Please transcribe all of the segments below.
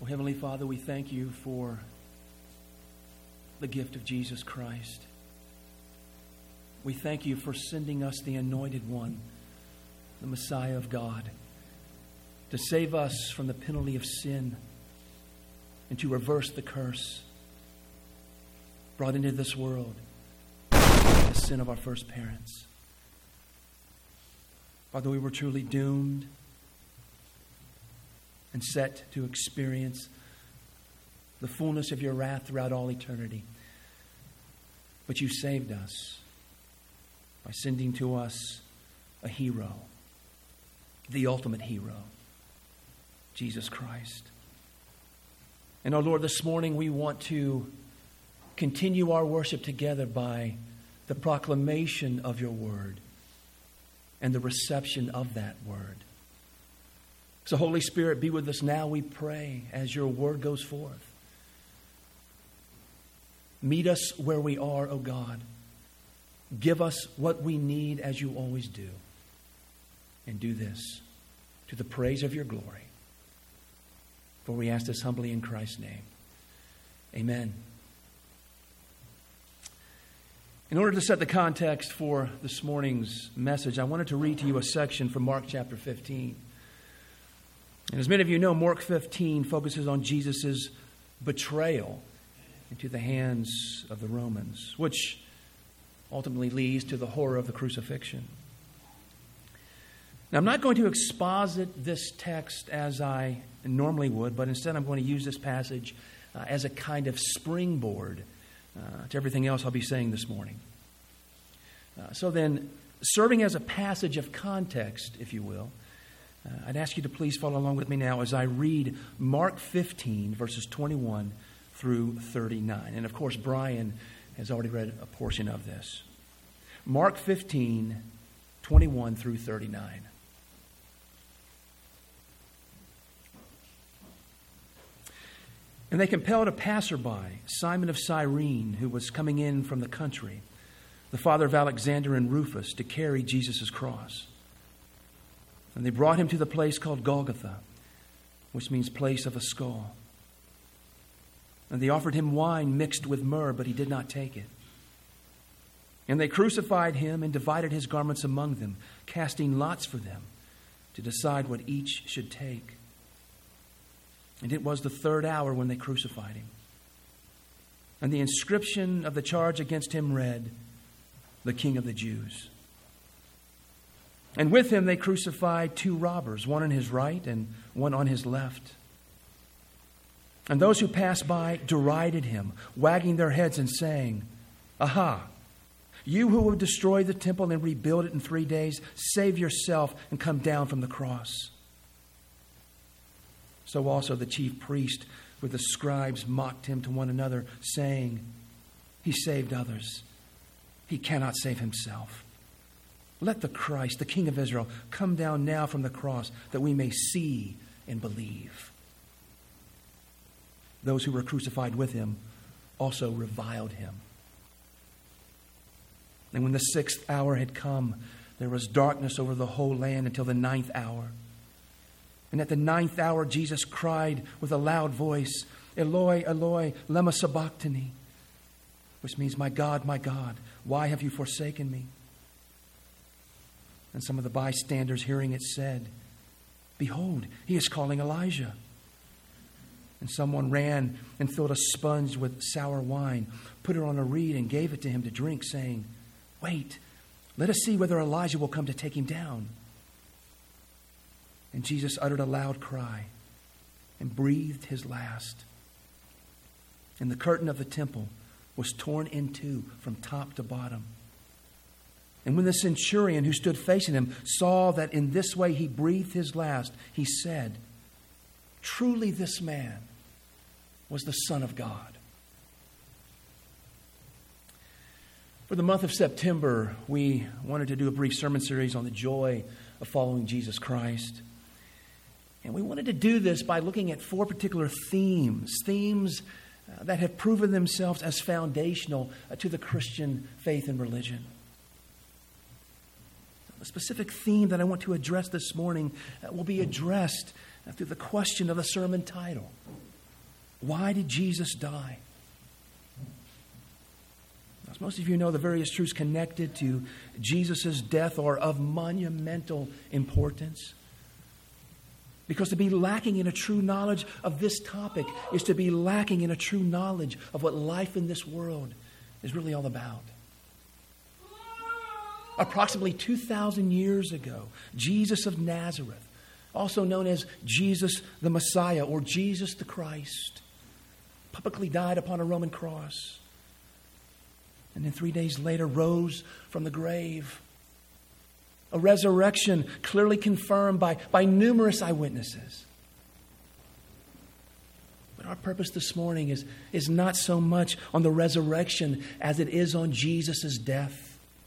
Heavenly Father, we thank you for the gift of Jesus Christ. We thank you for sending us the Anointed One, the Messiah of God, to save us from the penalty of sin and to reverse the curse brought into this world by the sin of our first parents. Father, we were truly doomed and set to experience the fullness of your wrath throughout all eternity. But you saved us by sending to us a hero, the ultimate hero, Jesus Christ. And our Lord, this morning we want to continue our worship together by the proclamation of your word and the reception of that word. So Holy Spirit, be with us now, we pray, as your word goes forth. Meet us where we are, O God. Give us what we need as you always do. And do this to the praise of your glory. For we ask this humbly in Christ's name. Amen. In order to set the context for this morning's message, I wanted to read to you a section from Mark chapter 15. And as many of you know, Mark 15 focuses on Jesus' betrayal into the hands of the Romans, which ultimately leads to the horror of the crucifixion. Now, I'm not going to exposit this text as I normally would, but instead I'm going to use this passage as a kind of springboard to everything else I'll be saying this morning. So then, serving as a passage of context, if you will, I'd ask you to please follow along with me now as I read Mark 15, verses 21 through 39. And of course, Brian has already read a portion of this. Mark 15, 21 through 39. And they compelled a passerby, Simon of Cyrene, who was coming in from the country, the father of Alexander and Rufus, to carry Jesus' cross. And they brought him to the place called Golgotha, which means place of a skull. And they offered him wine mixed with myrrh, but he did not take it. And they crucified him and divided his garments among them, casting lots for them to decide what each should take. And it was the third hour when they crucified him. And the inscription of the charge against him read, "The King of the Jews." And with him they crucified two robbers, one on his right and one on his left. And those who passed by derided him, wagging their heads and saying, "Aha! You who will destroy the temple and rebuild it in 3 days, save yourself and come down from the cross." So also the chief priest with the scribes mocked him to one another, saying, "He saved others. He cannot save himself. Let the Christ, the King of Israel, come down now from the cross that we may see and believe." Those who were crucified with him also reviled him. And when the 6th hour had come, there was darkness over the whole land until the 9th hour. And at the 9th hour, Jesus cried with a loud voice, "Eloi, Eloi, lema sabachthani," which means, my God, why have you forsaken me?" And some of the bystanders hearing it said, "Behold, he is calling Elijah." And someone ran and filled a sponge with sour wine, put it on a reed and gave it to him to drink, saying, "Wait, let us see whether Elijah will come to take him down." And Jesus uttered a loud cry and breathed his last. And the curtain of the temple was torn in two from top to bottom. And when the centurion who stood facing him saw that in this way he breathed his last, he said, "Truly this man was the Son of God." For the month of September, we wanted to do a brief sermon series on the joy of following Jesus Christ. And we wanted to do this by looking at 4 particular themes that have proven themselves as foundational to the Christian faith and religion. The specific theme that I want to address this morning will be addressed through the question of the sermon title. Why did Jesus die? As most of you know, the various truths connected to Jesus' death are of monumental importance. Because to be lacking in a true knowledge of this topic is to be lacking in a true knowledge of what life in this world is really all about. Approximately 2,000 years ago, Jesus of Nazareth, also known as Jesus the Messiah or Jesus the Christ, publicly died upon a Roman cross. And then 3 days later rose from the grave. A resurrection clearly confirmed by numerous eyewitnesses. But our purpose this morning is not so much on the resurrection as it is on Jesus' death.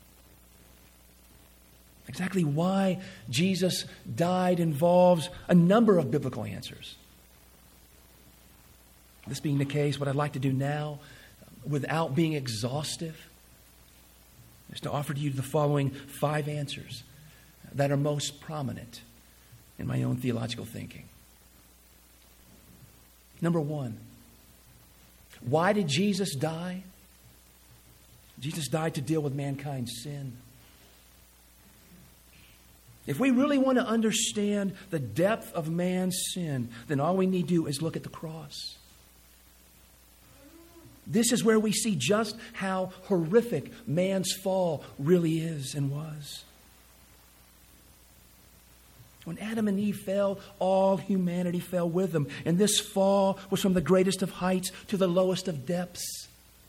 Exactly why Jesus died involves a number of biblical answers. This being the case, what I'd like to do now, without being exhaustive, is to offer to you the following 5 answers that are most prominent in my own theological thinking. Number 1, why did Jesus die? Jesus died to deal with mankind's sin. If we really want to understand the depth of man's sin, then all we need to do is look at the cross. This is where we see just how horrific man's fall really is and was. When Adam and Eve fell, all humanity fell with them. And this fall was from the greatest of heights to the lowest of depths.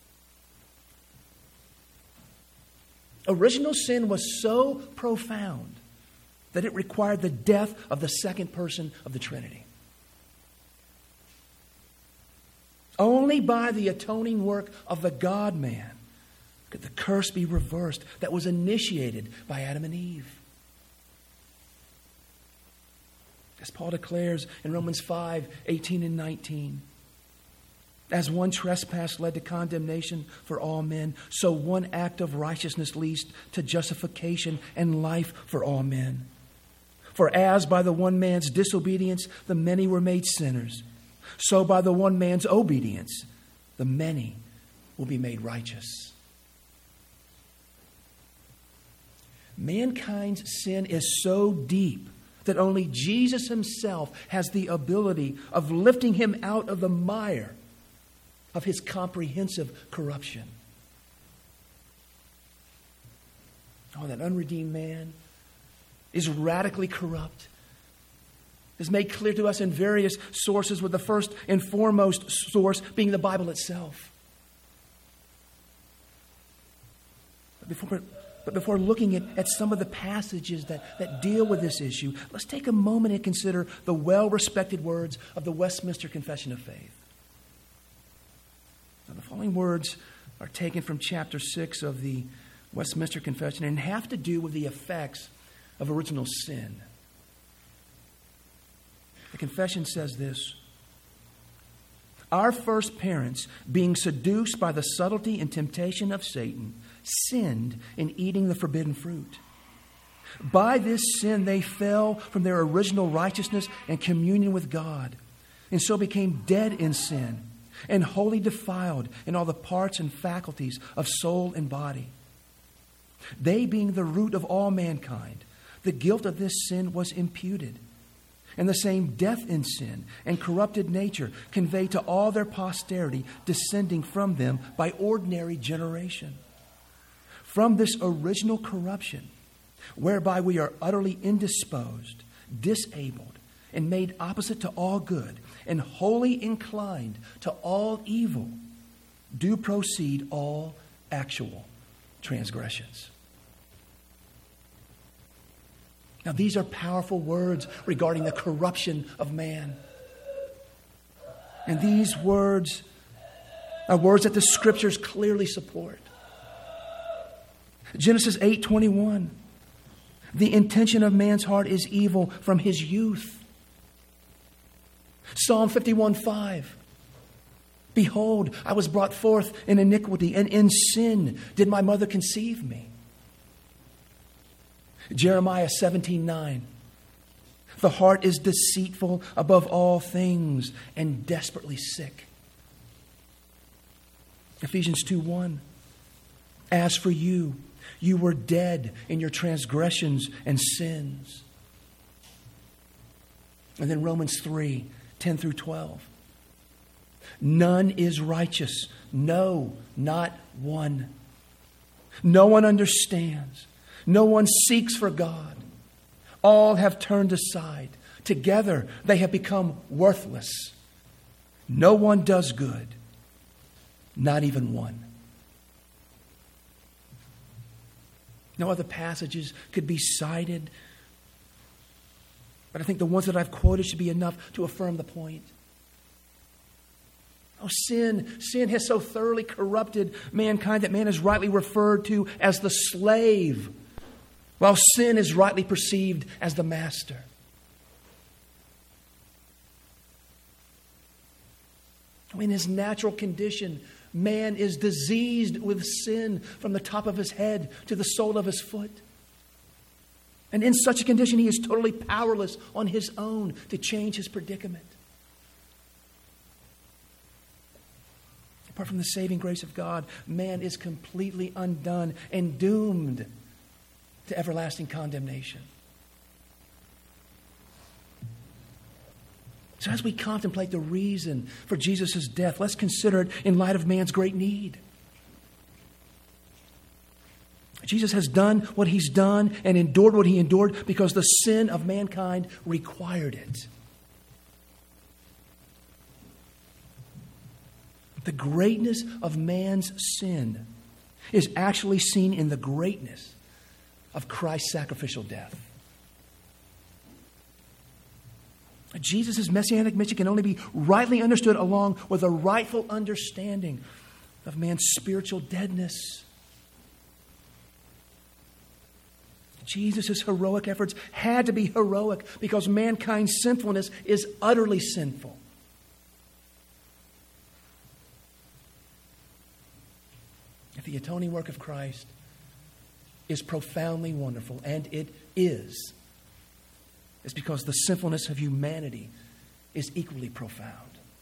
Original sin was so profound that it required the death of the second person of the Trinity. Only by the atoning work of the God-man could the curse be reversed that was initiated by Adam and Eve. As Paul declares in Romans 5:18 and 19, as one trespass led to condemnation for all men, so one act of righteousness leads to justification and life for all men. For as by the one man's disobedience the many were made sinners, so by the one man's obedience the many will be made righteous. Mankind's sin is so deep that only Jesus himself has the ability of lifting him out of the mire of his comprehensive corruption. Oh, that unredeemed man is radically corrupt. Is made clear to us in various sources, with the first and foremost source being the Bible itself. But before looking at some of the passages that deal with this issue, let's take a moment and consider the well-respected words of the Westminster Confession of Faith. Now, the following words are taken from chapter 6 of the Westminster Confession and have to do with the effects of original sin. The confession says this: our first parents, being seduced by the subtlety and temptation of Satan, sinned in eating the forbidden fruit. By this sin they fell from their original righteousness and communion with God, and so became dead in sin and wholly defiled in all the parts and faculties of soul and body. They being the root of all mankind, the guilt of this sin was imputed, and the same death in sin and corrupted nature conveyed to all their posterity descending from them by ordinary generation. From this original corruption, whereby we are utterly indisposed, disabled, and made opposite to all good, and wholly inclined to all evil, do proceed all actual transgressions. Now, these are powerful words regarding the corruption of man. And these words are words that the Scriptures clearly support. Genesis 8:21. The intention of man's heart is evil from his youth. Psalm 51:5. Behold, I was brought forth in iniquity, and in sin did my mother conceive me. Jeremiah 17:9. The heart is deceitful above all things and desperately sick. Ephesians 2:1. As for you, you were dead in your transgressions and sins. And then Romans 3:10 through 12. None is righteous. No, not one. No one understands. No one seeks for God. All have turned aside. Together they have become worthless. No one does good. Not even one. No other passages could be cited, but I think the ones that I've quoted should be enough to affirm the point. Oh, sin has so thoroughly corrupted mankind that man is rightly referred to as the slave, while sin is rightly perceived as the master. In his natural condition, man is diseased with sin from the top of his head to the sole of his foot. And in such a condition, he is totally powerless on his own to change his predicament. Apart from the saving grace of God, man is completely undone and doomed to everlasting condemnation. So as we contemplate the reason for Jesus' death, let's consider it in light of man's great need. Jesus has done what he's done and endured what he endured because the sin of mankind required it. The greatness of man's sin is actually seen in the greatness of Christ's sacrificial death. Jesus' messianic mission can only be rightly understood along with a rightful understanding of man's spiritual deadness. Jesus' heroic efforts had to be heroic because mankind's sinfulness is utterly sinful. If the atoning work of Christ is profoundly wonderful, and it is, it's because the sinfulness of humanity is equally profound.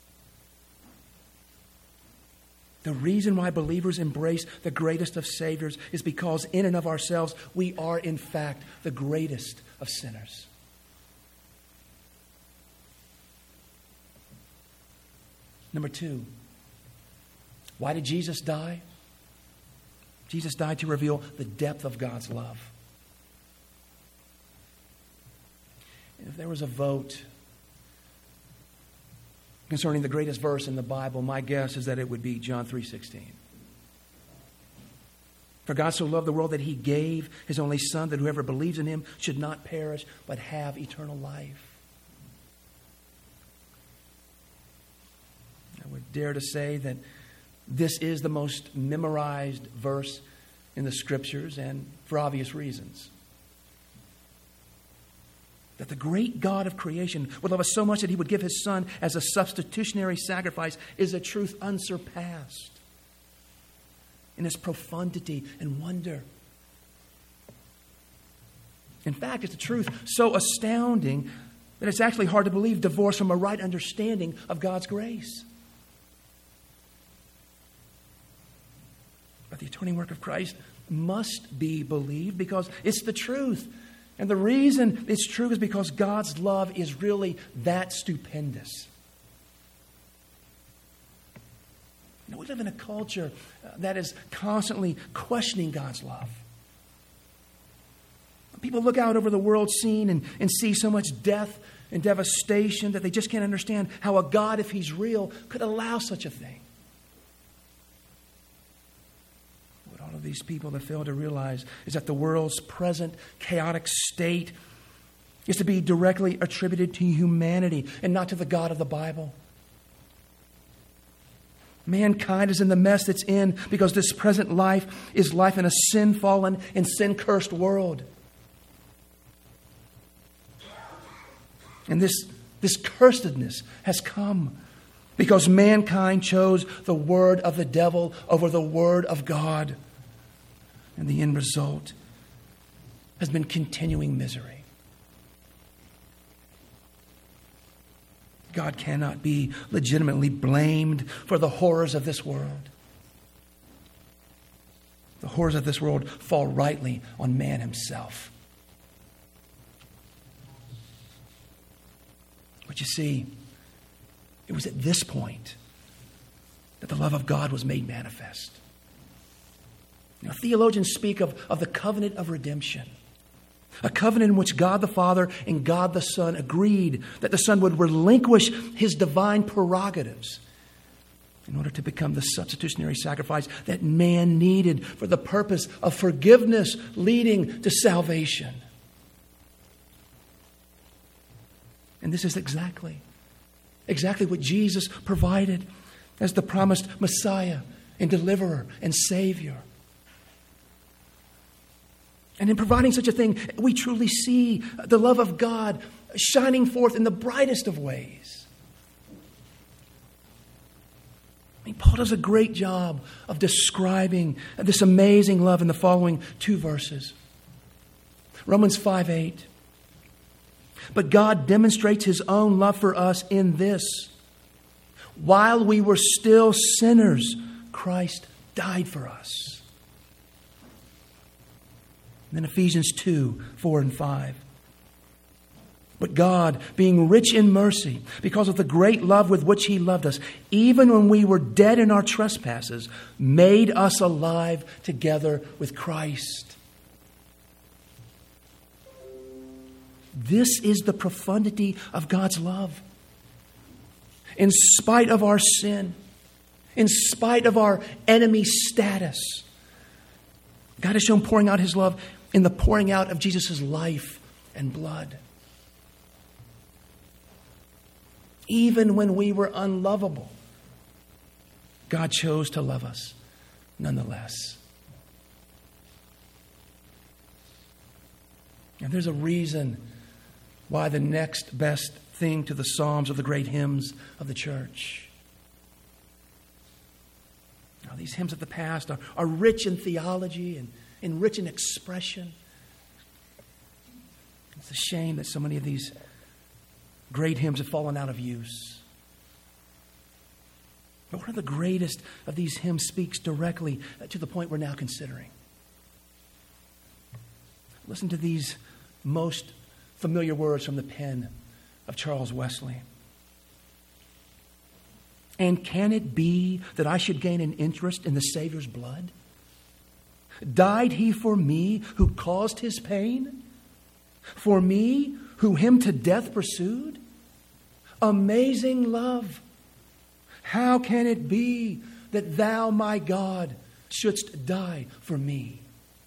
The reason why believers embrace the greatest of Saviors is because in and of ourselves, we are in fact the greatest of sinners. Number 2, why did Jesus die? Jesus died to reveal the depth of God's love. If there was a vote concerning the greatest verse in the Bible, my guess is that it would be John 3:16. For God so loved the world that he gave his only Son, that whoever believes in him should not perish, but have eternal life. I would dare to say that this is the most memorized verse in the Scriptures, and for obvious reasons. That the great God of creation would love us so much that he would give his Son as a substitutionary sacrifice is a truth unsurpassed in its profundity and wonder. In fact, it's a truth so astounding that it's actually hard to believe, divorced from a right understanding of God's grace. But the atoning work of Christ must be believed because it's the truth. And the reason it's true is because God's love is really that stupendous. You know, we live in a culture that is constantly questioning God's love. People look out over the world scene and see so much death and devastation that they just can't understand how a God, if he's real, could allow such a thing. All of these people that fail to realize is that the world's present chaotic state is to be directly attributed to humanity and not to the God of the Bible. Mankind is in the mess it's in because this present life is life in a sin-fallen and sin-cursed world. And this cursedness has come because mankind chose the word of the devil over the word of God. And the end result has been continuing misery. God cannot be legitimately blamed for the horrors of this world. the horrors of this world fall rightly on man himself. But you see, it was at this point that the love of God was made manifest. Now, theologians speak of the covenant of redemption, a covenant in which God the Father and God the Son agreed that the Son would relinquish his divine prerogatives in order to become the substitutionary sacrifice that man needed for the purpose of forgiveness leading to salvation. And this is exactly what Jesus provided as the promised Messiah and deliverer and Savior. And in providing such a thing, we truly see the love of God shining forth in the brightest of ways. Paul does a great job of describing this amazing love in the following two verses. Romans 5:8. But God demonstrates his own love for us in this: while we were still sinners, Christ died for us. And then Ephesians 2:4 and 5. But God, being rich in mercy, because of the great love with which he loved us, even when we were dead in our trespasses, made us alive together with Christ. This is the profundity of God's love. In spite of our sin, in spite of our enemy status, God has shown pouring out his love in the pouring out of Jesus' life and blood. Even when we were unlovable, God chose to love us nonetheless. And there's a reason why the next best thing to the Psalms are the great hymns of the church. Now, these hymns of the past are rich in theology and rich in expression. It's a shame that so many of these great hymns have fallen out of use. But one of the greatest of these hymns speaks directly to the point we're now considering. Listen to these most familiar words from the pen of Charles Wesley. And can it be that I should gain an interest in the Savior's blood? Died he for me who caused his pain? For me who him to death pursued? Amazing love! How can it be that thou, my God, shouldst die for me?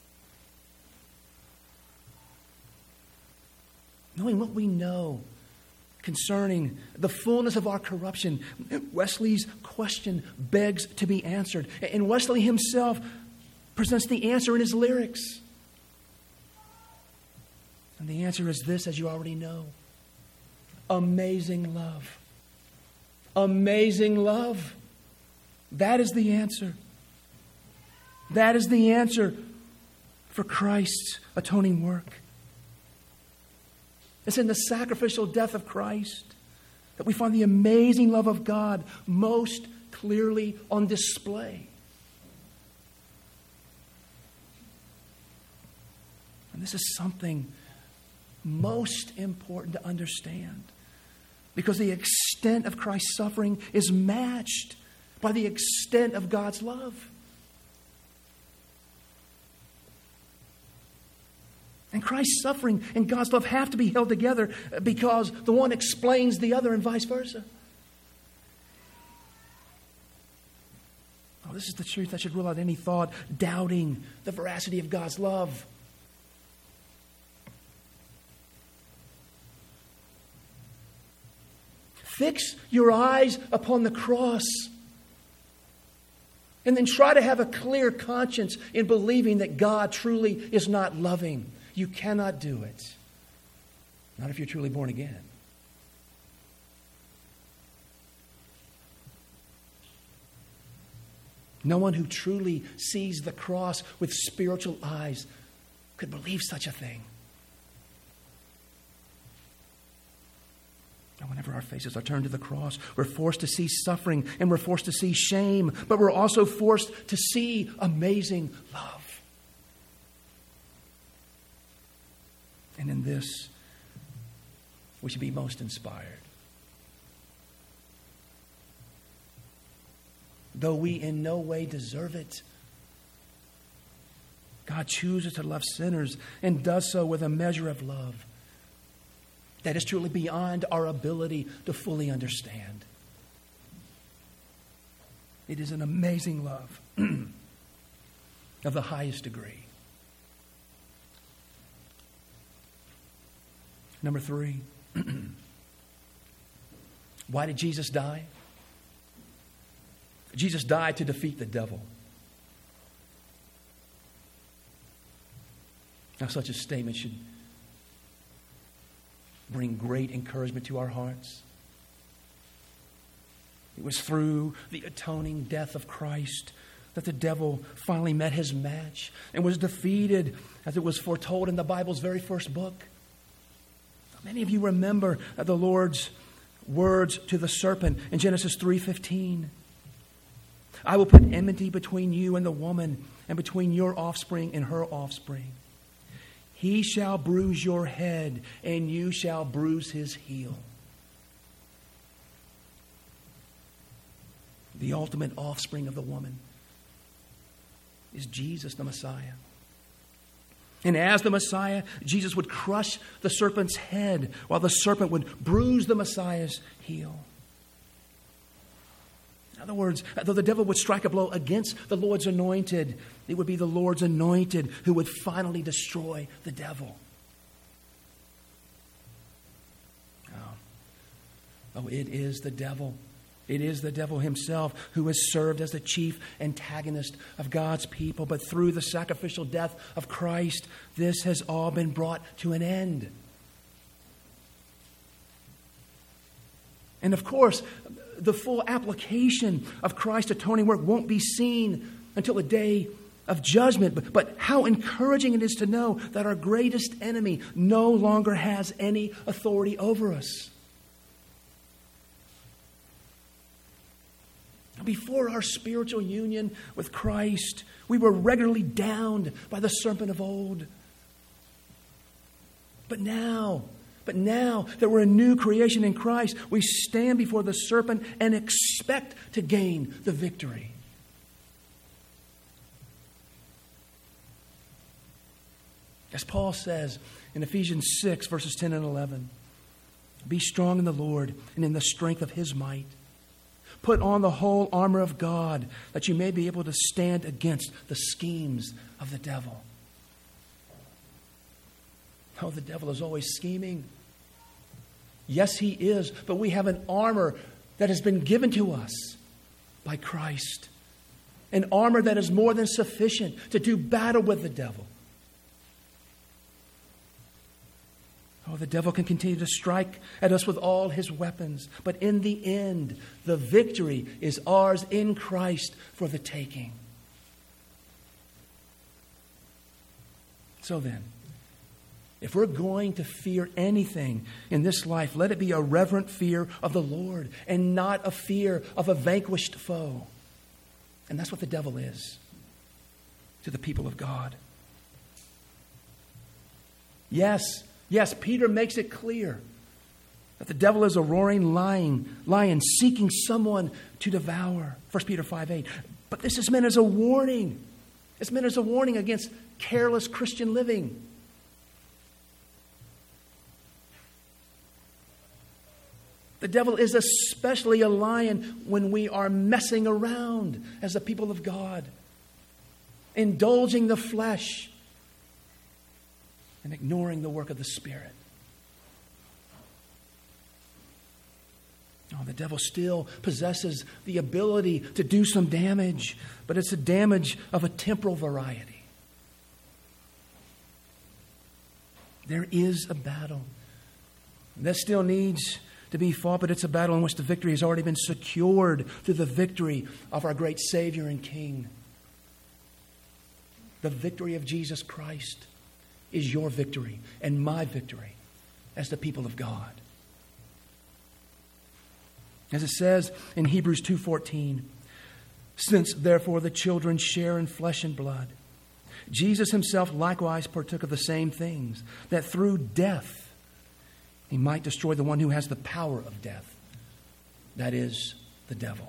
Knowing what we know concerning the fullness of our corruption, Wesley's question begs to be answered. And Wesley himself presents the answer in his lyrics. And the answer is this, as you already know. Amazing love. Amazing love. That is the answer. That is the answer for Christ's atoning work. It's in the sacrificial death of Christ that we find the amazing love of God most clearly on display. And this is something most important to understand, because the extent of Christ's suffering is matched by the extent of God's love. And Christ's suffering and God's love have to be held together because the one explains the other and vice versa. Oh, this is the truth that should rule out any thought doubting the veracity of God's love. Fix your eyes upon the cross. And then try to have a clear conscience in believing that God truly is not loving. You cannot do it. Not if you're truly born again. No one who truly sees the cross with spiritual eyes could believe such a thing. And whenever our faces are turned to the cross, we're forced to see suffering and we're forced to see shame, but we're also forced to see amazing love. And in this, we should be most inspired. Though we in no way deserve it, God chooses to love sinners and does so with a measure of love that is truly beyond our ability to fully understand. It is an amazing love of the highest degree. Number 3, why did Jesus die? Jesus died to defeat the devil. Now, such a statement should bring great encouragement to our hearts. It was through the atoning death of Christ that the devil finally met his match and was defeated, as it was foretold in the Bible's very first book. Many of you remember the Lord's words to the serpent in Genesis 3:15. I will put enmity between you and the woman, and between your offspring and her offspring. He shall bruise your head, and you shall bruise his heel. The ultimate offspring of the woman is Jesus, the Messiah. And as the Messiah, Jesus would crush the serpent's head, while the serpent would bruise the Messiah's heel. In other words, though the devil would strike a blow against the Lord's anointed, it would be the Lord's anointed who would finally destroy the devil. Oh, it is the devil. It is the devil himself who has served as the chief antagonist of God's people. But through the sacrificial death of Christ, this has all been brought to an end. And of course, the full application of Christ's atoning work won't be seen until the day of judgment. But how encouraging it is to know that our greatest enemy no longer has any authority over us. Before our spiritual union with Christ, we were regularly downed by the serpent of old. But now that we're a new creation in Christ, we stand before the serpent and expect to gain the victory. As Paul says in Ephesians 6, verses 10 and 11, be strong in the Lord and in the strength of his might. Put on the whole armor of God, that you may be able to stand against the schemes of the devil. Oh, the devil is always scheming. Yes, he is, but we have an armor that has been given to us by Christ. An armor that is more than sufficient to do battle with the devil. Oh, the devil can continue to strike at us with all his weapons. But in the end, the victory is ours in Christ for the taking. So then, if we're going to fear anything in this life, let it be a reverent fear of the Lord and not a fear of a vanquished foe. And that's what the devil is to the people of God. Yes, Peter makes it clear that the devil is a roaring lion seeking someone to devour. 1 Peter 5:8. But this is meant as a warning. It's meant as a warning against careless Christian living. The devil is especially a lion when we are messing around as the people of God, indulging the flesh and ignoring the work of the Spirit. Oh, the devil still possesses the ability to do some damage, but it's a damage of a temporal variety. There is a battle that still needs to be fought, but it's a battle in which the victory has already been secured through the victory of our great Savior and King. The victory of Jesus Christ is your victory and my victory as the people of God. As it says in Hebrews 2:14, since therefore the children share in flesh and blood, Jesus himself likewise partook of the same things, that through death he might destroy the one who has the power of death, that is, the devil.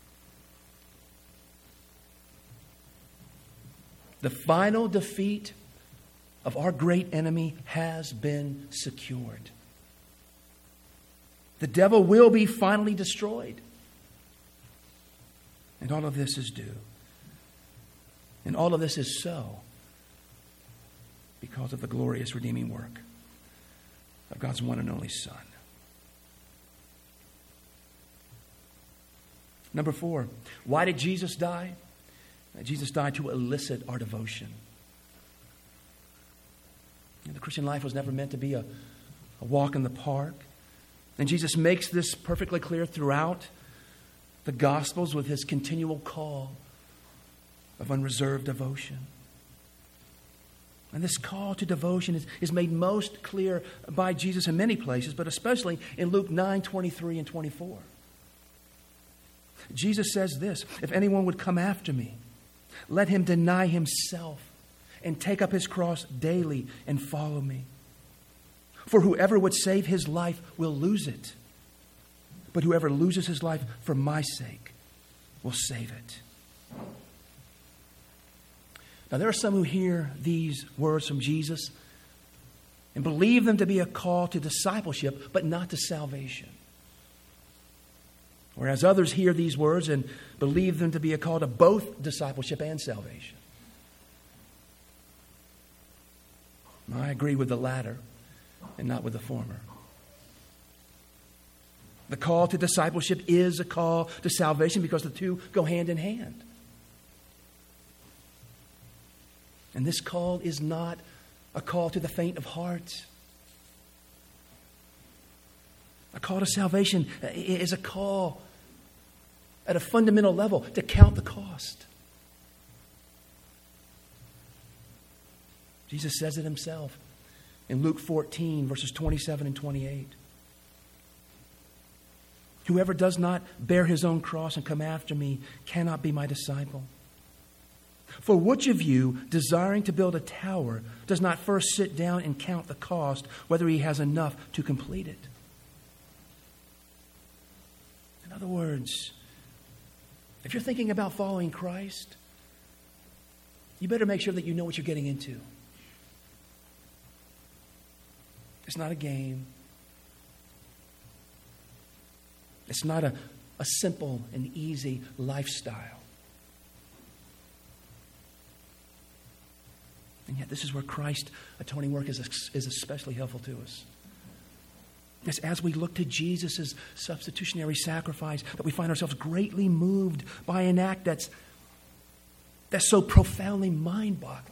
The final defeat of our great enemy has been secured. The devil will be finally destroyed. And all of this is due. And all of this is so because of the glorious redeeming work of God's one and only Son. Number 4, why did Jesus die? Jesus died to elicit our devotion. The Christian life was never meant to be a walk in the park. And Jesus makes this perfectly clear throughout the Gospels with his continual call of unreserved devotion. And this call to devotion is made most clear by Jesus in many places, but especially in Luke 9:23 and 24. Jesus says this, "If anyone would come after me, let him deny himself and take up his cross daily and follow me. For whoever would save his life will lose it. But whoever loses his life for my sake will save it." Now, there are some who hear these words from Jesus and believe them to be a call to discipleship, but not to salvation. Whereas others hear these words and believe them to be a call to both discipleship and salvation. I agree with the latter and not with the former. The call to discipleship is a call to salvation because the two go hand in hand. And this call is not a call to the faint of heart. A call to salvation is a call at a fundamental level to count the cost. Jesus says it himself in Luke 14, verses 27 and 28. "Whoever does not bear his own cross and come after me cannot be my disciple. For which of you, desiring to build a tower, does not first sit down and count the cost, whether he has enough to complete it?" In other words, if you're thinking about following Christ, you better make sure that you know what you're getting into. It's not a game. It's not a simple and easy lifestyle. And yet this is where Christ's atoning work is especially helpful to us. It's as we look to Jesus' substitutionary sacrifice that we find ourselves greatly moved by an act that's so profoundly mind-boggling.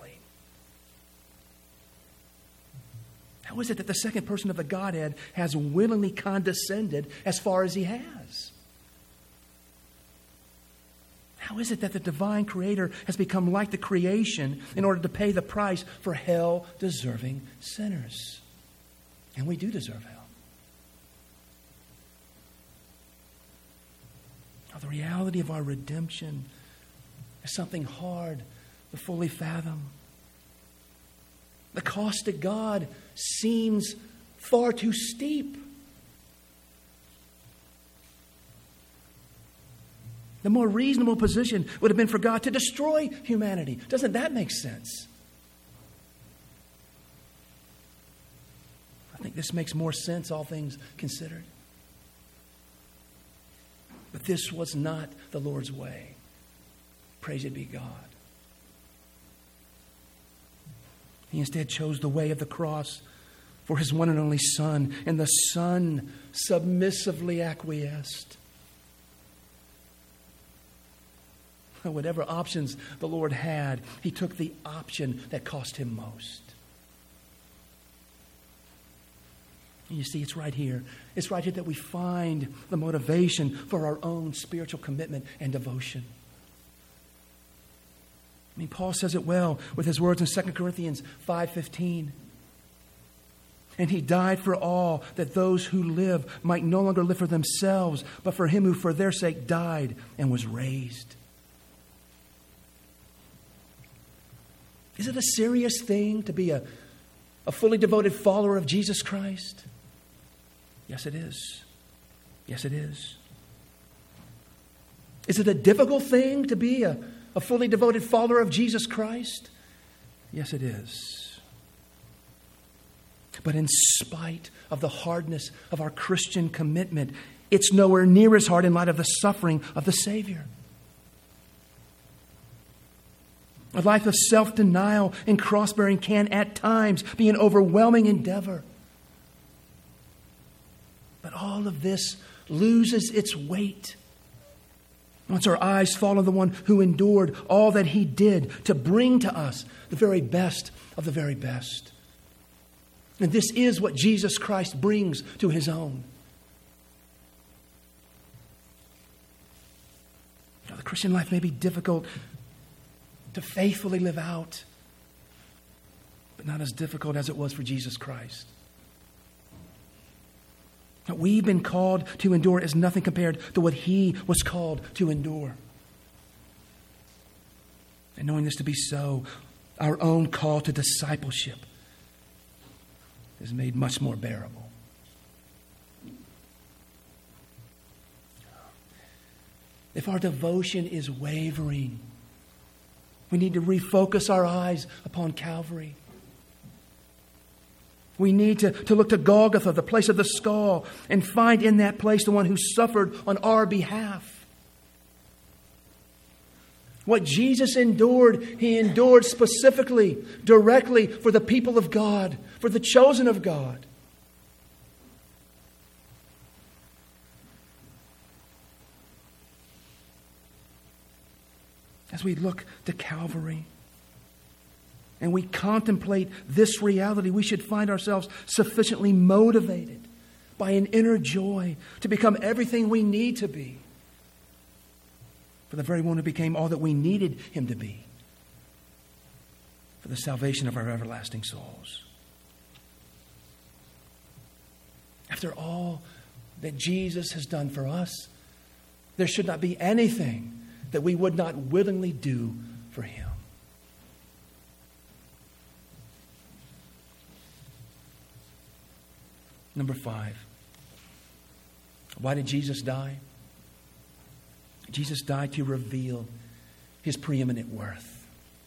How is it that the second person of the Godhead has willingly condescended as far as he has? How is it that the divine Creator has become like the creation in order to pay the price for hell-deserving sinners? And we do deserve hell. Now, the reality of our redemption is something hard to fully fathom. The cost to God seems far too steep. The more reasonable position would have been for God to destroy humanity. Doesn't that make sense? I think this makes more sense, all things considered. But this was not the Lord's way. Praised be God. He instead chose the way of the cross for his one and only Son, and the Son submissively acquiesced. Whatever options the Lord had, he took the option that cost him most. And you see, it's right here. It's right here that we find the motivation for our own spiritual commitment and devotion. I mean, Paul says it well with his words in 2 Corinthians 5:15. "And he died for all, that those who live might no longer live for themselves, but for him who for their sake died and was raised." Is it a serious thing to be a fully devoted follower of Jesus Christ? Yes, it is. Yes, it is. Is it a difficult thing to be a fully devoted follower of Jesus Christ? Yes, it is. But in spite of the hardness of our Christian commitment, it's nowhere near as hard in light of the suffering of the Savior. A life of self-denial and cross-bearing can at times be an overwhelming endeavor. But all of this loses its weight once our eyes fall on the one who endured all that he did to bring to us the very best of the very best. And this is what Jesus Christ brings to his own. Now, the Christian life may be difficult to faithfully live out, but not as difficult as it was for Jesus Christ. What we've been called to endure is nothing compared to what he was called to endure. And knowing this to be so, our own call to discipleship is made much more bearable. If our devotion is wavering, we need to refocus our eyes upon Calvary. We need to look to Golgotha, the place of the skull, and find in that place the one who suffered on our behalf. What Jesus endured, he endured specifically, directly for the people of God, for the chosen of God. As we look to Calvary and we contemplate this reality, we should find ourselves sufficiently motivated by an inner joy to become everything we need to be for the very one who became all that we needed him to be for the salvation of our everlasting souls. After all that Jesus has done for us, there should not be anything that we would not willingly do for him. Number 5. Why did Jesus die? Jesus died to reveal his preeminent worth.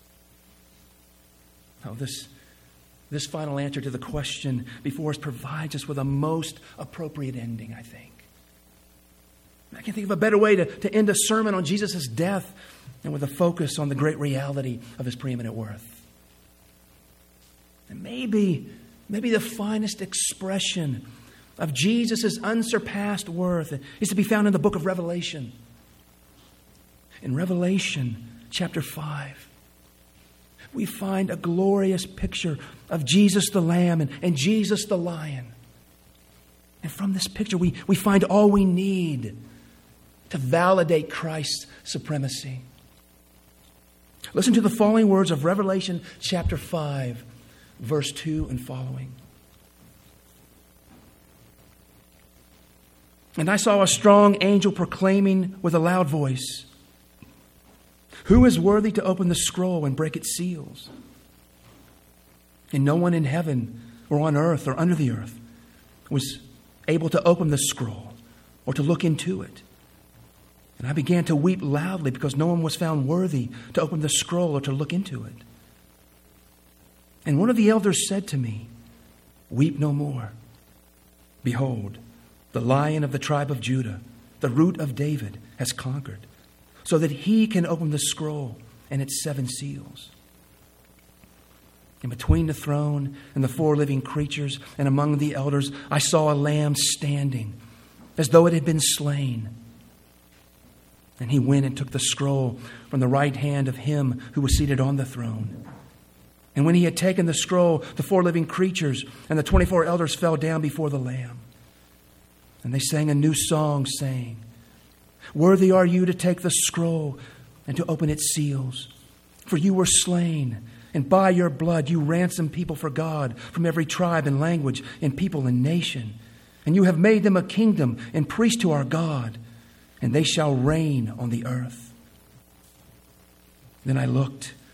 Now, this final answer to the question before us provides us with a most appropriate ending, I think. I can't think of a better way to end a sermon on Jesus' death and with a focus on the great reality of his preeminent worth. And maybe the finest expression of Jesus' unsurpassed worth is to be found in the book of Revelation. In Revelation chapter 5, we find a glorious picture of Jesus the Lamb and Jesus the Lion. And from this picture, we find all we need to validate Christ's supremacy. Listen to the following words of Revelation chapter 5, verse 2 and following. And I saw a strong angel proclaiming with a loud voice, "Who is worthy to open the scroll and break its seals?" And no one in heaven or on earth or under the earth was able to open the scroll or to look into it. And I began to weep loudly because no one was found worthy to open the scroll or to look into it. And one of the elders said to me, "Weep no more. Behold, the Lion of the tribe of Judah, the Root of David, has conquered, so that he can open the scroll and its 7 seals." And between the throne and the 4 living creatures and among the elders, I saw a lamb standing as though it had been slain. And he went and took the scroll from the right hand of him who was seated on the throne. And when he had taken the scroll, the 4 living creatures and the 24 elders fell down before the Lamb. And they sang a new song, saying, "Worthy are you to take the scroll and to open its seals. For you were slain, and by your blood you ransomed people for God from every tribe and language and people and nation. And you have made them a kingdom and priests to our God, and they shall reign on the earth." Then I looked,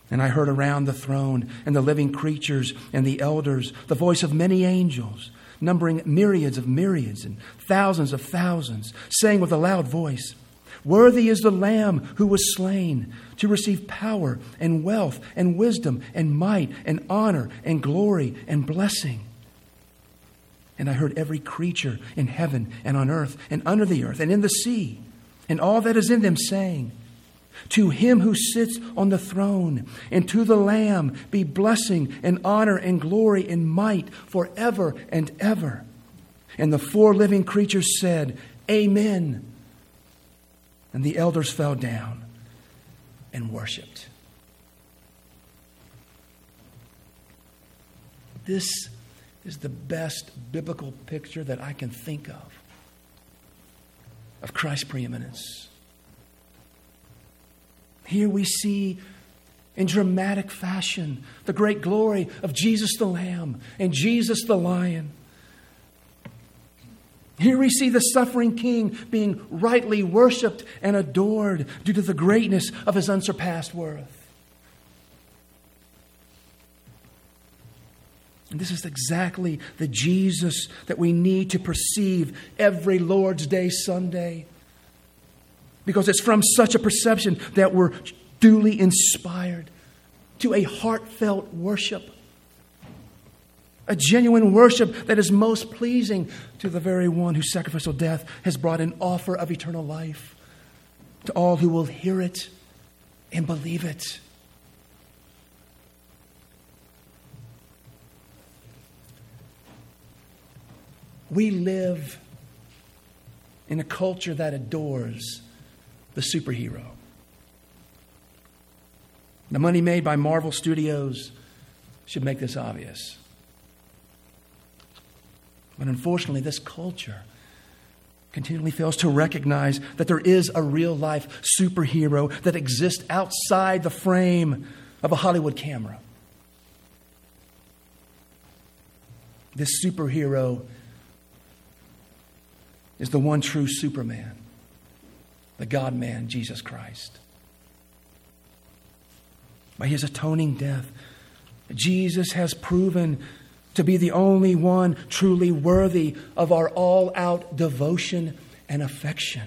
And I heard around the throne and the living creatures and the elders the voice of many angels, numbering myriads of myriads and thousands of thousands, saying with a loud voice, "Worthy is the Lamb who was slain to receive power and wealth and wisdom and might and honor and glory and blessing." And I heard every creature in heaven and on earth and under the earth and in the sea and all that is in them saying, "To him who sits on the throne and to the Lamb be blessing and honor and glory and might forever and ever." And the four living creatures said, "Amen." And the elders fell down and worshiped. This is the best biblical picture that I can think of Christ's preeminence. Here we see in dramatic fashion the great glory of Jesus the Lamb and Jesus the Lion. Here we see the suffering King being rightly worshiped and adored due to the greatness of his unsurpassed worth. And this is exactly the Jesus that we need to perceive every Lord's Day Sunday. Because it's from such a perception that we're duly inspired to a heartfelt worship. A genuine worship that is most pleasing to the very one whose sacrificial death has brought an offer of eternal life to all who will hear it and believe it. We live in a culture that adores the superhero. The money made by Marvel Studios should make this obvious. But unfortunately, this culture continually fails to recognize that there is a real-life superhero that exists outside the frame of a Hollywood camera. This superhero is the one true Superman, the God-man, Jesus Christ. By his atoning death, Jesus has proven to be the only one truly worthy of our all-out devotion and affection.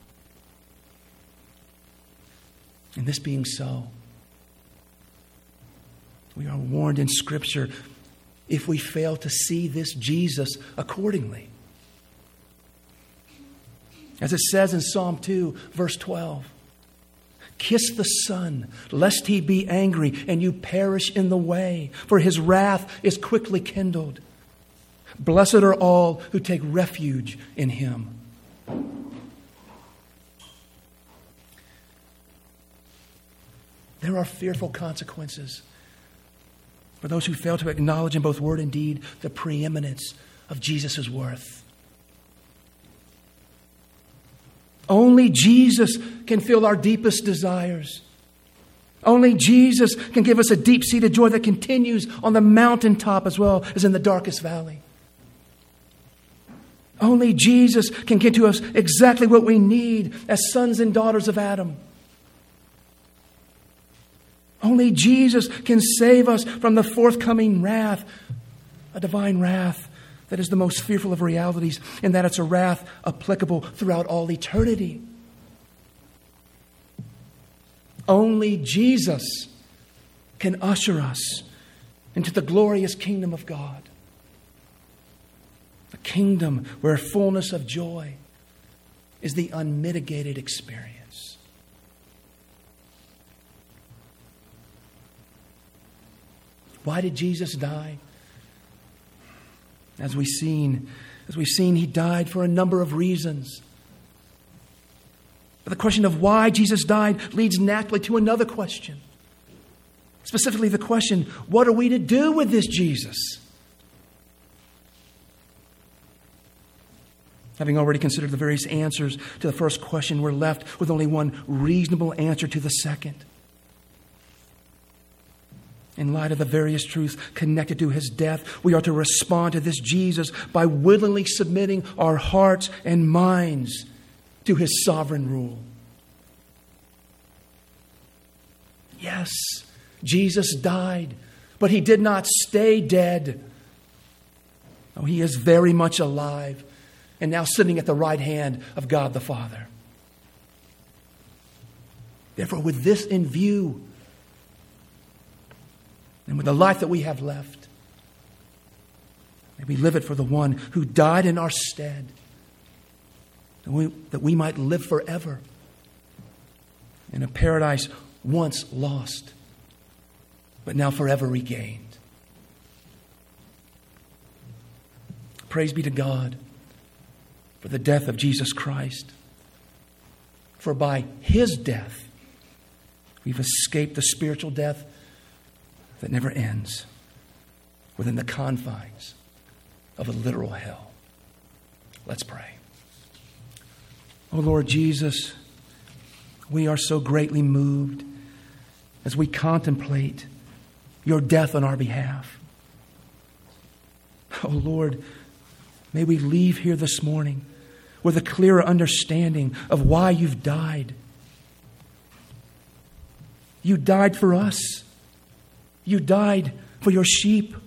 And this being so, we are warned in Scripture if we fail to see this Jesus accordingly. As it says in Psalm 2, verse 12, "Kiss the Son, lest he be angry and you perish in the way, for his wrath is quickly kindled. Blessed are all who take refuge in him." There are fearful consequences for those who fail to acknowledge in both word and deed the preeminence of Jesus' worth. Only Jesus can fill our deepest desires. Only Jesus can give us a deep-seated joy that continues on the mountaintop as well as in the darkest valley. Only Jesus can give to us exactly what we need as sons and daughters of Adam. Only Jesus can save us from the forthcoming wrath, a divine wrath that is the most fearful of realities, in that it's a wrath applicable throughout all eternity. Only Jesus can usher us into the glorious kingdom of God. A kingdom where fullness of joy is the unmitigated experience. Why did Jesus die? As we've seen, he died for a number of reasons. But the question of why Jesus died leads naturally to another question. Specifically the question, what are we to do with this Jesus? Having already considered the various answers to the first question, we're left with only one reasonable answer to the second. In light of the various truths connected to his death, we are to respond to this Jesus by willingly submitting our hearts and minds to his sovereign rule. Yes, Jesus died, but he did not stay dead. Oh, he is very much alive and now sitting at the right hand of God the Father. Therefore, with this in view, and with the life that we have left, may we live it for the one who died in our stead, that we might live forever in a paradise once lost, but now forever regained. Praise be to God for the death of Jesus Christ. For by his death, we've escaped the spiritual death that never ends within the confines of a literal hell. Let's pray. Oh Lord Jesus, we are so greatly moved as we contemplate your death on our behalf. Oh Lord, may we leave here this morning with a clearer understanding of why you've died. You died for us. You died for your sheep.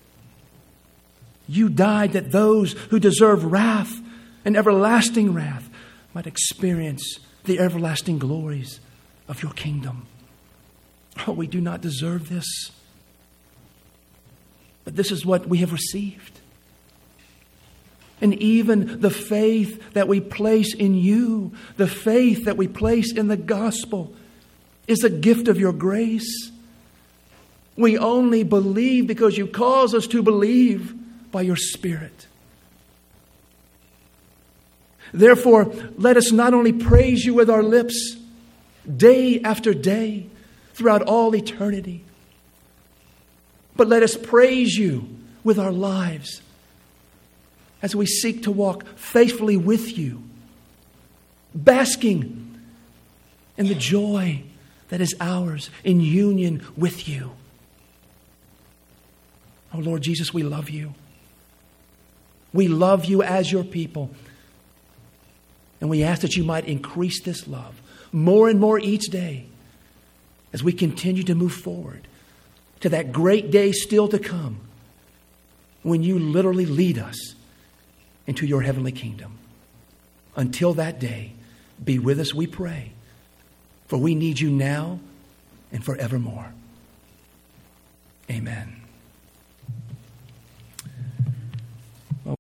You died that those who deserve wrath and everlasting wrath might experience the everlasting glories of your kingdom. Oh, we do not deserve this. But this is what we have received. And even the faith that we place in you, the faith that we place in the gospel, is a gift of your grace. We only believe because you cause us to believe by your Spirit. Therefore, let us not only praise you with our lips day after day throughout all eternity, but let us praise you with our lives as we seek to walk faithfully with you, basking in the joy that is ours in union with you. Oh Lord Jesus, we love you. We love you as your people. And we ask that you might increase this love more and more each day as we continue to move forward to that great day still to come when you literally lead us into your heavenly kingdom. Until that day, be with us, we pray, for we need you now and forevermore. Amen.